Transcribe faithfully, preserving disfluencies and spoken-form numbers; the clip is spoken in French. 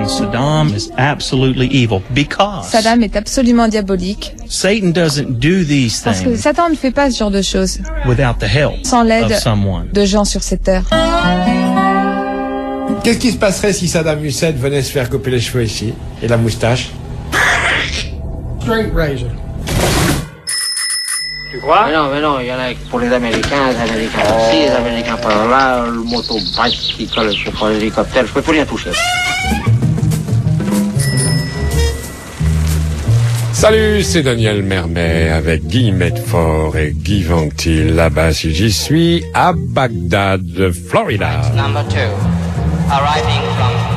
And Saddam is absolutely evil because Saddam est absolument diabolique. Satan doesn't do these Parce que things Satan ne fait pas ce genre de choses without the help sans l'aide of someone. de gens sur cette terre. Qu'est-ce qui se passerait si Saddam Hussein venait se faire couper les cheveux ici et la moustache? Straight razor. Tu crois? Mais non, mais non, il y en a pour les Américains, les Américains aussi, les Américains par là, le motobike qui colle sur l'hélicoptère, je peux plus rien toucher. Salut, c'est Daniel Mermet avec Guy Medford et Guy Ventil. Là-bas, si j'y suis, à Bagdad, Florida. Number two, arriving from